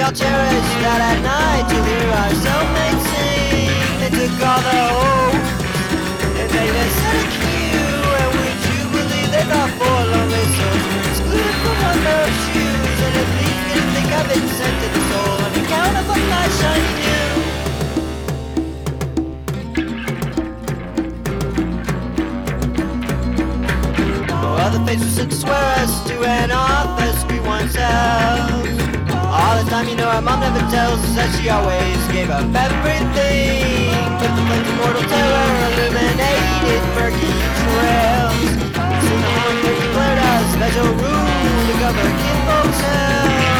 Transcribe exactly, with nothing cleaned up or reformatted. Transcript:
all cherish that at night to hear our cellmates sing. They took all the hopes and made us set a queue, and would you believe they thought four lonely souls were excluded from one pair of shoes? And if these didn't think I've been sent to the soul on account of a flash shiny new. Other fates were sent to swear us to an office we once held. All the time, you know, our mom never tells us that she always gave up everything. But the flames of mortal terror illuminated murky trails. Soon the horn curtain flared out, special rule to cover kinfolk's hell.